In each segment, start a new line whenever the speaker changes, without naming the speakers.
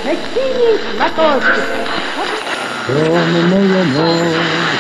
синий платочек. Темная ночь.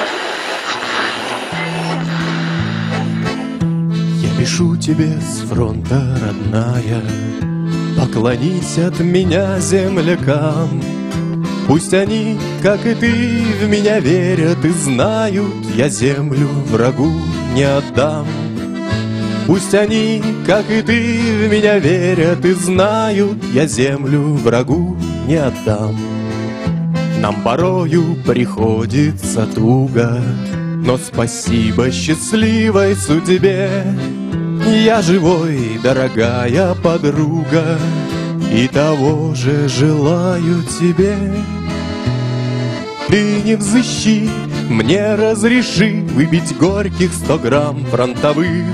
Я пишу тебе с фронта, родная, поклонись от меня землякам. Пусть они, как и ты, в меня верят и знают, я землю врагу не отдам. Пусть они, как и ты, в меня верят и знают, я землю врагу не отдам. Нам порою приходится туго, но спасибо счастливой судьбе. Я живой, дорогая подруга, и того же желаю тебе. Ты не взыщи, мне разреши выпить горьких 100 грамм фронтовых.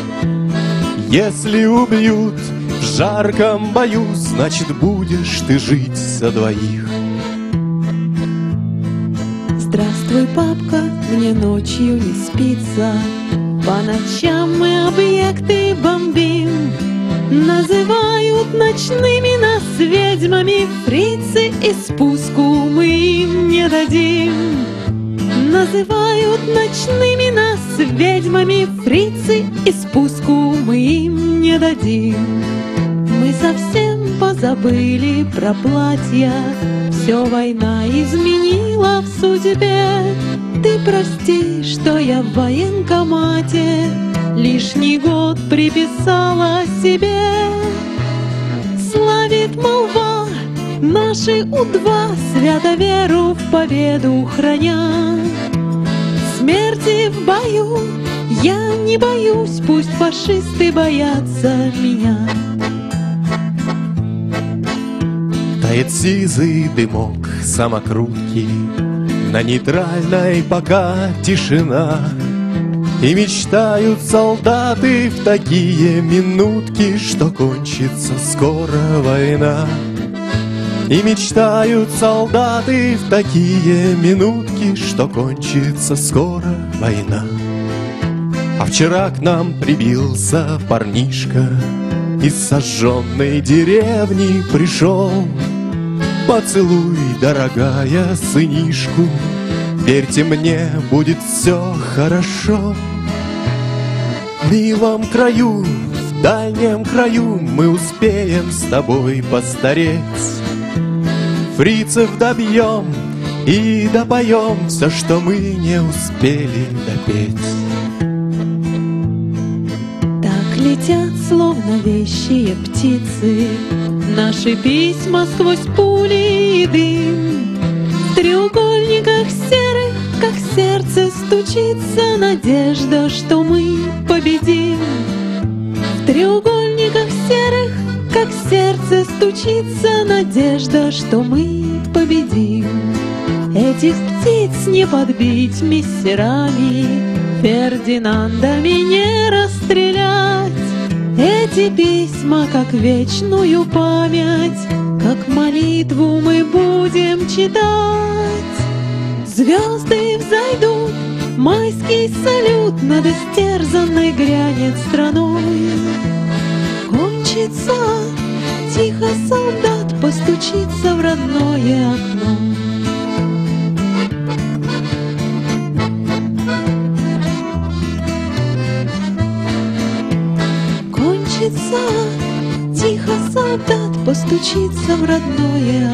Если убьют в жарком бою, значит, будешь ты жить за двоих.
Здравствуй, папка, мне ночью не спится. По ночам мы объекты бомбим. Называют ночными нас ведьмами, фрицы, и спуску мы им не дадим. Называют ночными нас ведьмами, фрицы, и спуску мы им не дадим. Мы совсем позабыли про платья, все война изменила в судьбе. Ты прости, что я в военкомате лишний год приписала себе. Славит молва наши У-2, свято веру в победу храня. Смерти в бою я не боюсь, пусть фашисты боятся меня.
Тает сизый дымок самокрутки, на нейтральной пока тишина. И мечтают солдаты в такие минутки, что кончится скоро война. И мечтают солдаты в такие минутки, что кончится скоро война. А вчера к нам прибился парнишка, из сожженной деревни пришел. Поцелуй, дорогая, сынишку, верьте мне, будет все хорошо. В милом краю, в дальнем краю мы успеем с тобой постареть. Фрицев добьем и допоем все, что мы не успели допеть.
Так летят, словно вещие птицы, наши письма сквозь пули и дым. В треугольниках серых, как сердце, стучится надежда, что мы победим. В треугольниках серых, как сердце, стучится надежда, что мы победим. Этих птиц не подбить мессерами, Фердинандами не расстрелять. Эти письма, как вечную память, как молитву мы будем читать. Звезды взойдут, майский салют над истерзанной грянет страной. Кончится, тихо солдат постучится в родное окно. Кончится, тихо солдат постучится в родное окно.